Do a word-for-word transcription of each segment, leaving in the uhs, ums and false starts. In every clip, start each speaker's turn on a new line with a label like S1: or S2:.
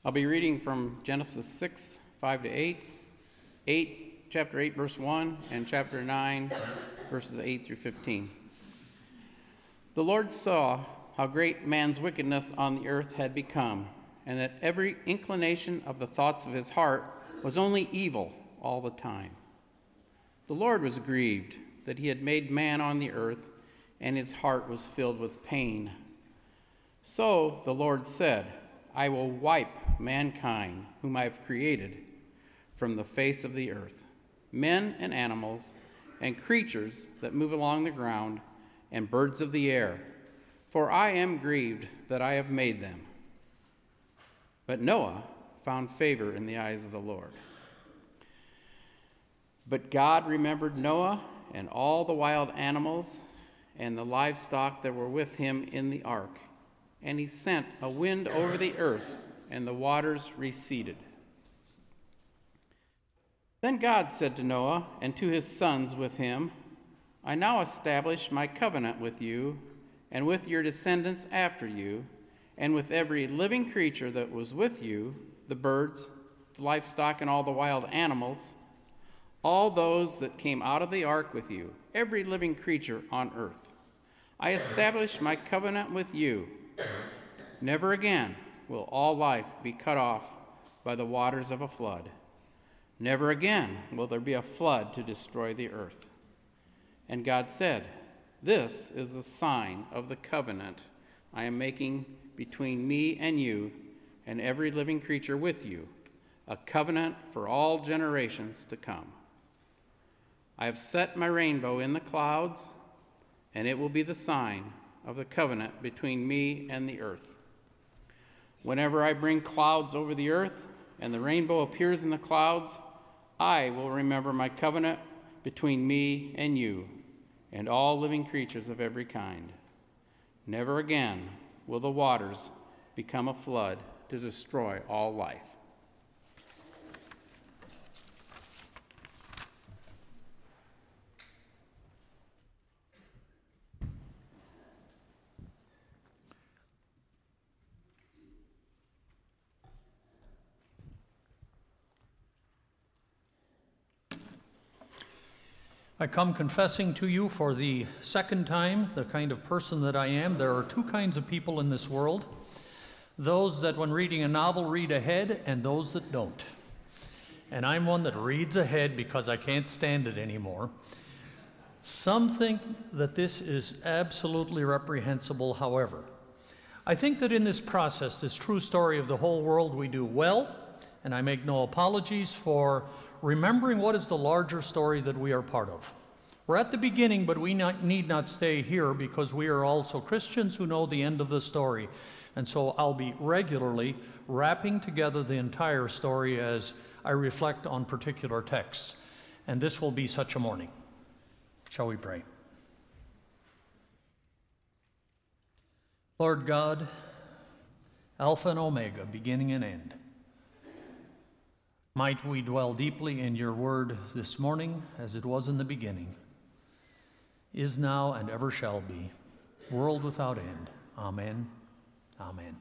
S1: I'll be reading from Genesis six, five to eight, eight, chapter eight, verse one, and chapter nine, verses eight through fifteen. The Lord saw how great man's wickedness on the earth had become, and that every inclination of the thoughts of his heart was only evil all the time. The Lord was grieved that he had made man on the earth, and his heart was filled with pain. So the Lord said, I will wipe mankind, whom I have created, from the face of the earth, men and animals, and creatures that move along the ground, and birds of the air, for I am grieved that I have made them. But Noah found favor in the eyes of the Lord. But God remembered Noah and all the wild animals and the livestock that were with him in the ark, and he sent a wind over the earth, and the waters receded. Then God said to Noah and to his sons with him, I now establish my covenant with you and with your descendants after you, and with every living creature that was with you, the birds, the livestock, and all the wild animals, all those that came out of the ark with you, every living creature on earth. I establish my covenant with you. Never again will all life be cut off by the waters of a flood. Never again will there be a flood to destroy the earth. And God said, This is the sign of the covenant I am making between me and you and every living creature with you, a covenant for all generations to come. I have set my rainbow in the clouds, and it will be the sign of the covenant between me and the earth. Whenever I bring clouds over the earth and the rainbow appears in the clouds, I will remember my covenant between me and you and all living creatures of every kind. Never again will the waters become a flood to destroy all life.
S2: I come confessing to you for the second time the kind of person that I am. There are two kinds of people in this world. Those that when reading a novel read ahead, and those that don't. And I'm one that reads ahead because I can't stand it anymore. Some think that this is absolutely reprehensible, however. I think that in this process, this true story of the whole world, we do well, and I make no apologies for remembering what is the larger story that we are part of. We're at the beginning, but we not, need not stay here because we are also Christians who know the end of the story. And so I'll be regularly wrapping together the entire story as I reflect on particular texts. And this will be such a morning. Shall we pray? Lord God, Alpha and Omega, beginning and end, might we dwell deeply in your word this morning as it was in the beginning, is now and ever shall be, world without end. Amen. Amen.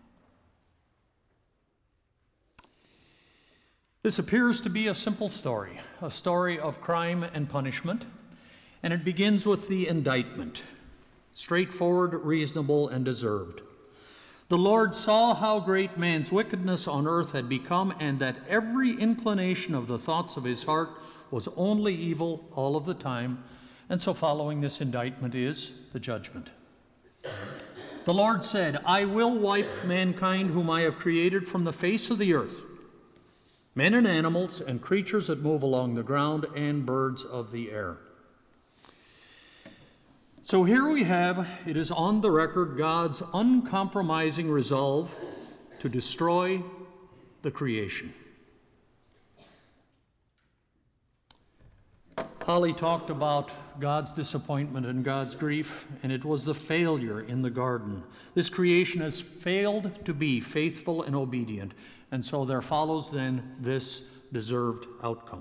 S2: This appears to be a simple story, a story of crime and punishment, and it begins with the indictment, straightforward, reasonable, and deserved. The Lord saw how great man's wickedness on earth had become, and that every inclination of the thoughts of his heart was only evil all of the time. And so following this indictment is the judgment. The Lord said, I will wipe mankind whom I have created from the face of the earth, men and animals and creatures that move along the ground and birds of the air. So here we have, it is on the record, God's uncompromising resolve to destroy the creation. Holly talked about God's disappointment and God's grief, and it was the failure in the garden. This creation has failed to be faithful and obedient, and so there follows then this deserved outcome.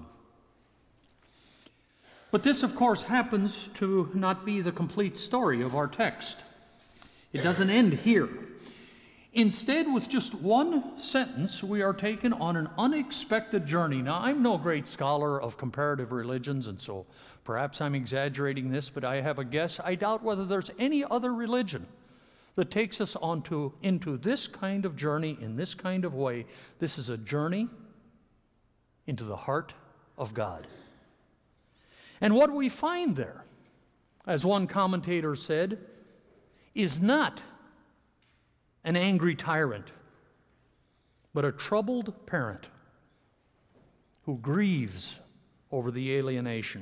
S2: But this, of course, happens to not be the complete story of our text. It doesn't end here. Instead, with just one sentence, we are taken on an unexpected journey. Now, I'm no great scholar of comparative religions, and so perhaps I'm exaggerating this, but I have a guess. I doubt whether there's any other religion that takes us onto, into this kind of journey in this kind of way. This is a journey into the heart of God. And what we find there, as one commentator said, is not an angry tyrant, but a troubled parent who grieves over the alienation.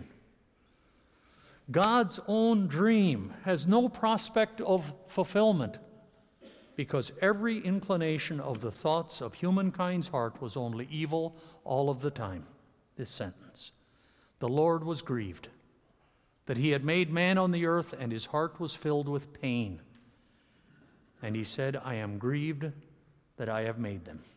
S2: God's own dream has no prospect of fulfillment because every inclination of the thoughts of humankind's heart was only evil all of the time. This sentence. The Lord was grieved that he had made man on the earth, and his heart was filled with pain. And he said, I am grieved that I have made them.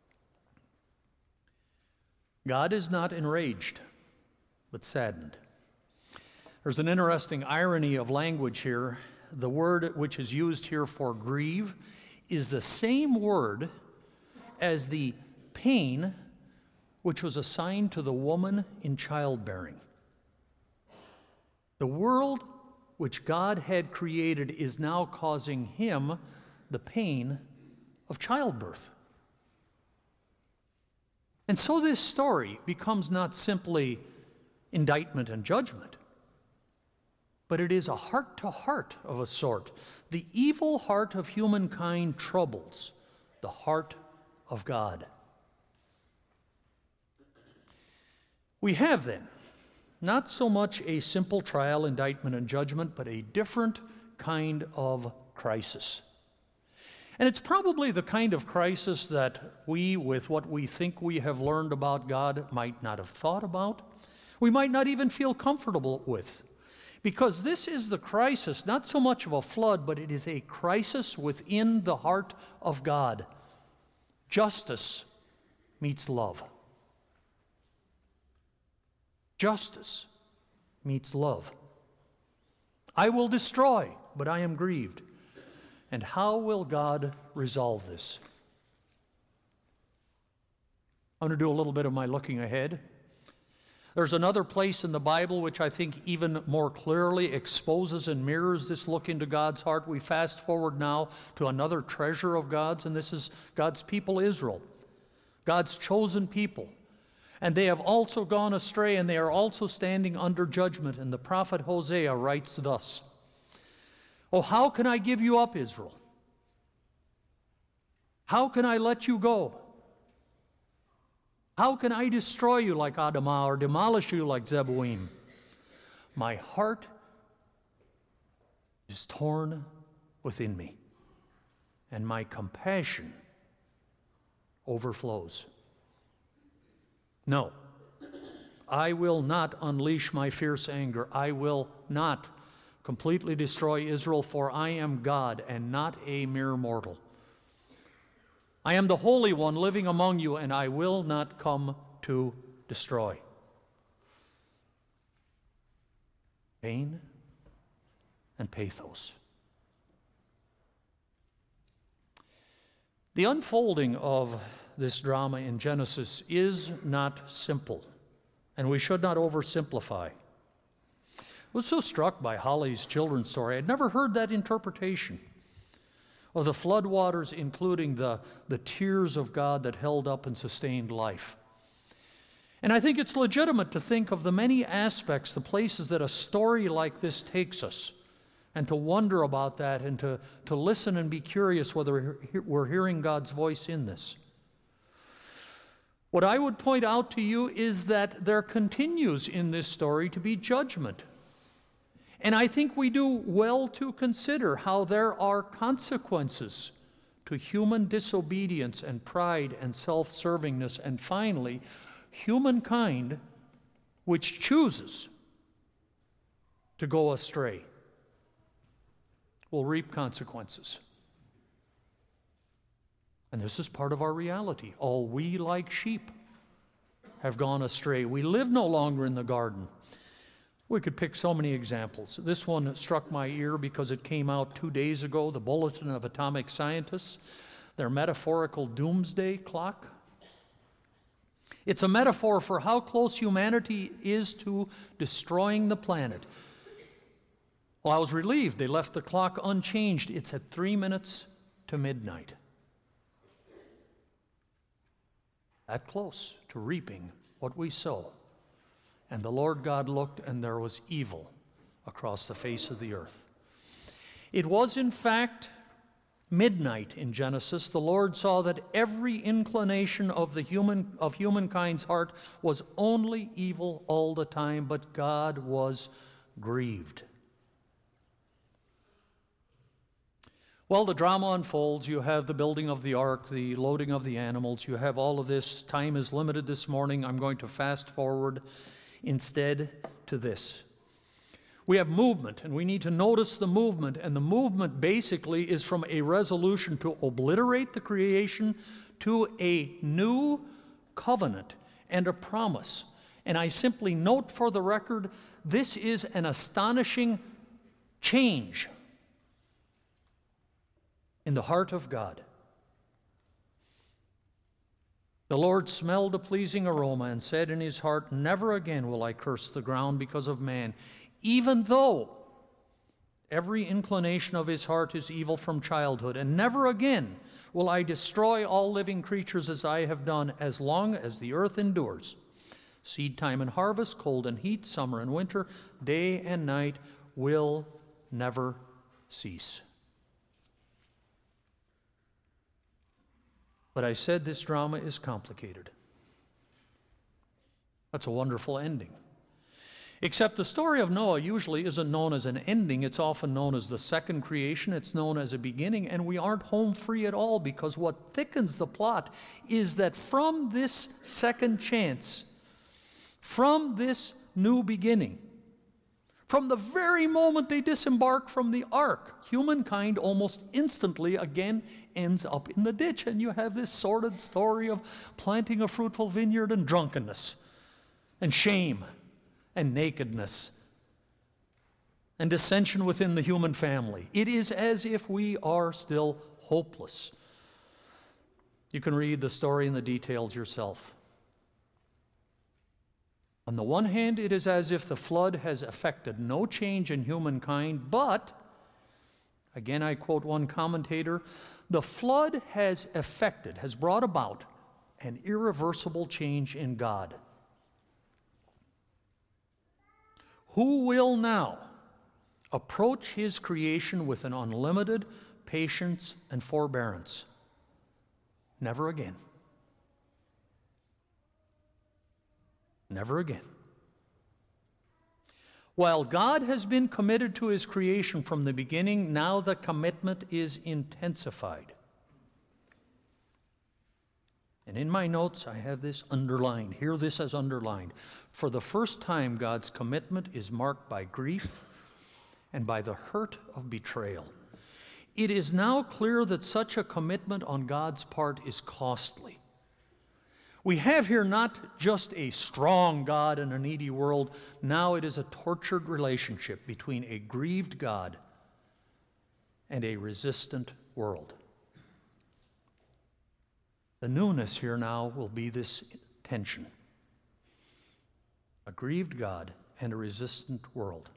S2: God is not enraged, but saddened. There's an interesting irony of language here. The word which is used here for grieve is the same word as the pain which was assigned to the woman in childbearing. The world which God had created is now causing him the pain of childbirth. And so this story becomes not simply indictment and judgment, but it is a heart-to-heart of a sort. The evil heart of humankind troubles the heart of God. We have then not so much a simple trial, indictment, and judgment, but a different kind of crisis. And it's probably the kind of crisis that we, with what we think we have learned about God, might not have thought about. We might not even feel comfortable with. Because this is the crisis, not so much of a flood, but it is a crisis within the heart of God. Justice meets love. Justice meets love. I will destroy, but I am grieved. And how will God resolve this? I'm going to do a little bit of my looking ahead. There's another place in the Bible which I think even more clearly exposes and mirrors this look into God's heart. We fast forward now to another treasure of God's, and this is God's people, Israel, God's chosen people. And they have also gone astray, and they are also standing under judgment. And the prophet Hosea writes thus, Oh, how can I give you up, Israel? How can I let you go? How can I destroy you like Adamah or demolish you like Zeboim? My heart is torn within me, and my compassion overflows. No, I will not unleash my fierce anger. I will not completely destroy Israel, for I am God and not a mere mortal. I am the Holy One living among you, and I will not come to destroy. Pain and pathos. The unfolding of this drama in Genesis is not simple, and we should not oversimplify. I was so struck by Holly's children's story. I'd never heard that interpretation of the floodwaters, including the, the tears of God that held up and sustained life. And I think it's legitimate to think of the many aspects, the places that a story like this takes us, and to wonder about that, and to, to listen and be curious whether we're hearing God's voice in this. What I would point out to you is that there continues in this story to be judgment. And I think we do well to consider how there are consequences to human disobedience and pride and self-servingness, and finally, humankind which chooses to go astray will reap consequences. And this is part of our reality. All we, like sheep, have gone astray. We live no longer in the garden. We could pick so many examples. This one struck my ear because it came out two days ago, the Bulletin of Atomic Scientists. their metaphorical doomsday clock. It's a metaphor for how close humanity is to destroying the planet. Well, I was relieved they left the clock unchanged. It's at three minutes to midnight. That close to reaping what we sow. And the Lord God looked, and there was evil across the face of the earth. It was, in fact, midnight in Genesis. The Lord saw that every inclination of the human of humankind's heart was only evil all the time, but God was grieved. Well, the drama unfolds. You have the building of the ark, the loading of the animals. You have all of this. Time is limited this morning. I'm going to fast forward instead to this. We have movement, and we need to notice the movement. And the movement basically is from a resolution to obliterate the creation to a new covenant and a promise. And I simply note for the record, this is an astonishing change in the heart of God. The Lord smelled a pleasing aroma and said in his heart, "Never again will I curse the ground because of man, even though every inclination of his heart is evil from childhood. And never again will I destroy all living creatures as I have done, as long as the earth endures. Seed time and harvest, cold and heat, summer and winter, day and night will never cease." But I said this drama is complicated. That's a wonderful ending. Except the story of Noah usually isn't known as an ending. It's often known as the second creation. It's known as a beginning, and we aren't home free at all, because what thickens the plot is that from this second chance, from this new beginning, from the very moment they disembark from the ark, humankind almost instantly again ends up in the ditch, and you have this sordid story of planting a fruitful vineyard and drunkenness and shame and nakedness and dissension within the human family. It is as if we are still hopeless. You can read the story and the details yourself. On the one hand, it is as if the flood has effected no change in humankind, but, again I quote one commentator, the flood has effected, has brought about an irreversible change in God. Who will now approach his creation with an unlimited patience and forbearance? Never again. Never again. While God has been committed to his creation from the beginning, now the commitment is intensified. And in my notes, I have this underlined. Hear this as underlined. For the first time, God's commitment is marked by grief and by the hurt of betrayal. It is now clear that such a commitment on God's part is costly. We have here not just a strong God and a needy world. Now it is a tortured relationship between a grieved God and a resistant world. The newness here now will be this tension. A grieved God and a resistant world.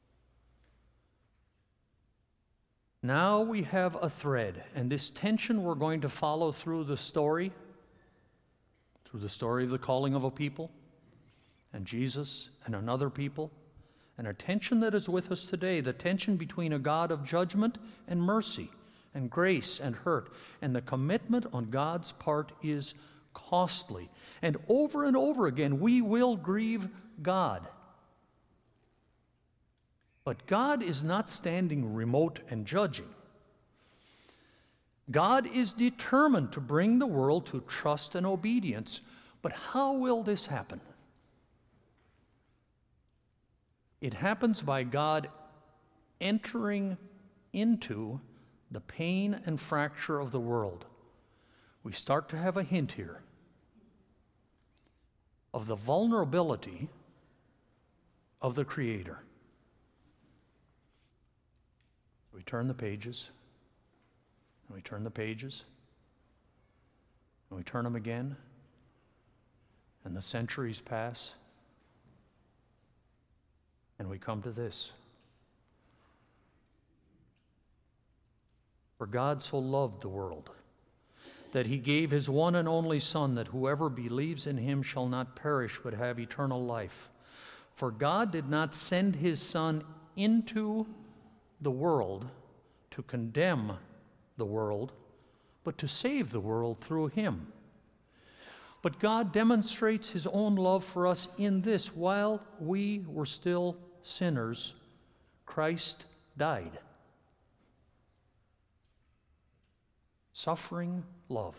S2: Now we have a thread, and this tension we're going to follow through the story, through the story of the calling of a people, and Jesus and another people, and a tension that is with us today, the tension between a God of judgment and mercy, and grace and hurt. And the commitment on God's part is costly. And over and over again, we will grieve God. But God is not standing remote and judging. God is determined to bring the world to trust and obedience. But how will this happen? It happens by God entering into the pain and fracture of the world. We start to have a hint here of the vulnerability of the Creator. We turn the pages, and we turn the pages, And we turn them again, and the centuries pass, and we come to this. For God so loved the world, that he gave his one and only Son, that whoever believes in him shall not perish but have eternal life. For God did not send his Son into the world to condemn the world, but to save the world through him. But God demonstrates his own love for us in this: while we were still sinners, Christ died. Suffering love.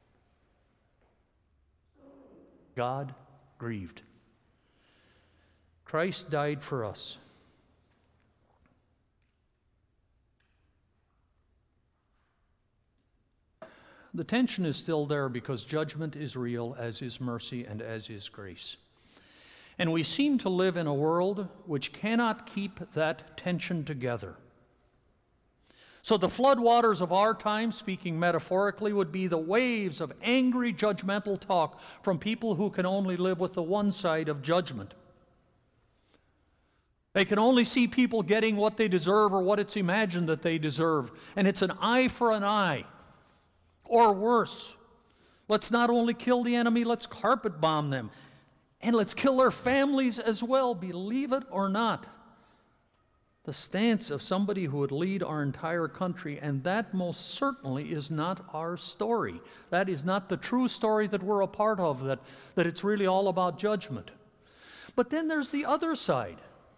S2: God grieved. Christ died for us. The tension is still there because judgment is real, as is mercy and as is grace. And we seem to live in a world which cannot keep that tension together. So the floodwaters of our time, speaking metaphorically, would be the waves of angry, judgmental talk from people who can only live with the one side of judgment. They can only see people getting what they deserve or what it's imagined that they deserve. And it's an eye for an eye. Or worse, let's not only kill the enemy, let's carpet bomb them. And let's kill their families as well, believe it or not. The stance of somebody who would lead our entire country, and that most certainly is not our story. That is not the true story that we're a part of, that, that it's really all about judgment. But then there's the other side.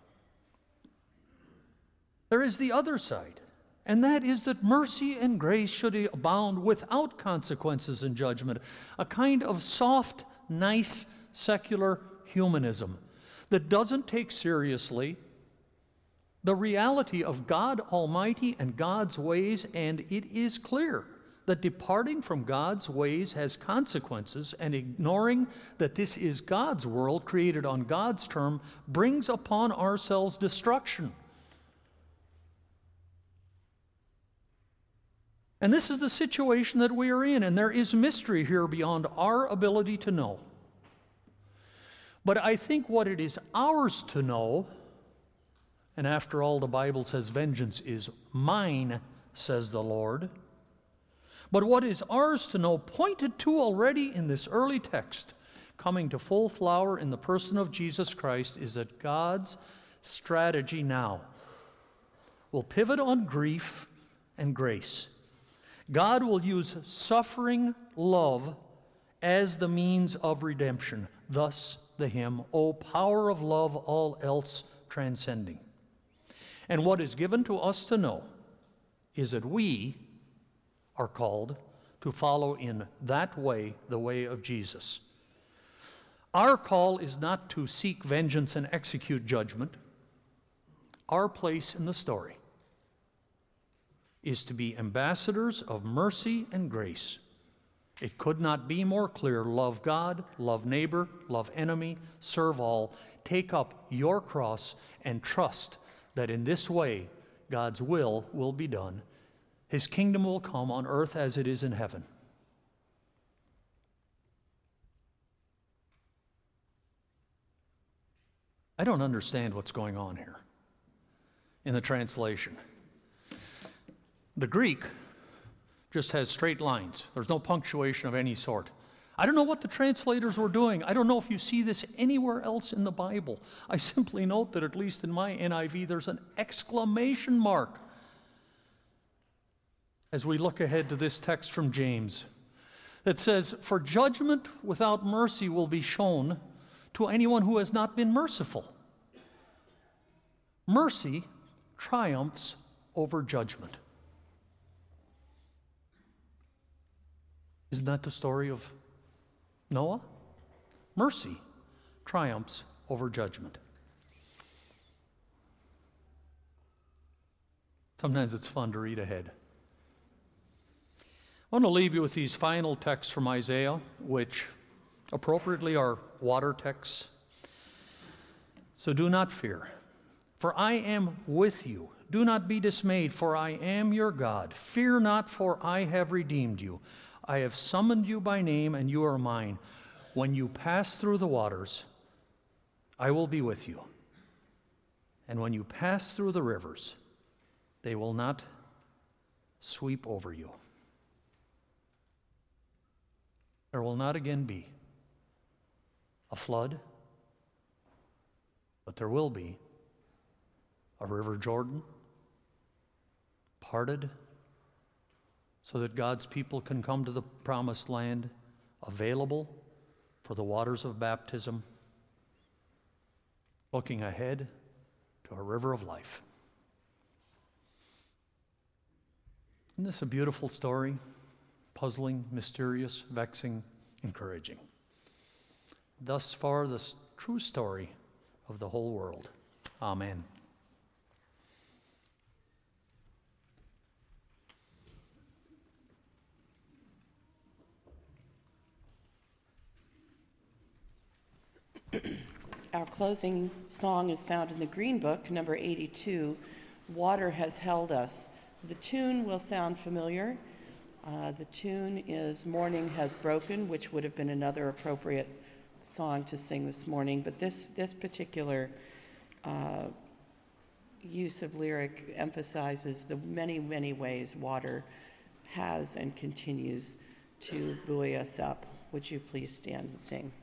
S2: There is the other side. And that is that mercy and grace should abound without consequences and judgment. A kind of soft, nice, secular humanism that doesn't take seriously the reality of God Almighty and God's ways, and it is clear that departing from God's ways has consequences, and ignoring that this is God's world created on God's term brings upon ourselves destruction. And this is the situation that we are in, and there is mystery here beyond our ability to know. But I think what it is ours to know, and after all, the Bible says, vengeance is mine, says the Lord. But what is ours to know, pointed to already in this early text, coming to full flower in the person of Jesus Christ, is that God's strategy now will pivot on grief and grace. God will use suffering love as the means of redemption. Thus the hymn, O power of love, all else transcending. And what is given to us to know is that we are called to follow in that way, the way of Jesus. Our call is not to seek vengeance and execute judgment. Our place in the story is to be ambassadors of mercy and grace. It could not be more clear. Love God, love neighbor, love enemy, serve all. Take up your cross and trust that in this way God's will will be done. His kingdom will come on earth as it is in heaven. I don't understand what's going on here in the translation. The Greek just has straight lines. There's no punctuation of any sort. I don't know what the translators were doing. I don't know if you see this anywhere else in the Bible. I simply note that at least in my N I V, there's an exclamation mark as we look ahead to this text from James that says, "For judgment without mercy will be shown to anyone who has not been merciful." Mercy triumphs over judgment. Isn't that the story of Noah? Mercy triumphs over judgment. Sometimes it's fun to read ahead. I want to leave you with these final texts from Isaiah, which appropriately are water texts. So do not fear, for I am with you. Do not be dismayed, for I am your God. Fear not, for I have redeemed you. I have summoned you by name, and you are mine. When you pass through the waters, I will be with you. And when you pass through the rivers, they will not sweep over you. There will not again be a flood, but there will be a river Jordan parted so that God's people can come to the promised land, available for the waters of baptism, looking ahead to a river of life. Isn't this a beautiful story? Puzzling, mysterious, vexing, encouraging. Thus far, the s- true story of the whole world. Amen.
S3: Our closing song is found in the Green Book, number eighty-two, Water Has Held Us. The tune will sound familiar. Uh, the tune is Morning Has Broken, which would have been another appropriate song to sing this morning, but this, this particular uh, use of lyric emphasizes the many, many ways water has and continues to buoy us up. Would you please stand and sing?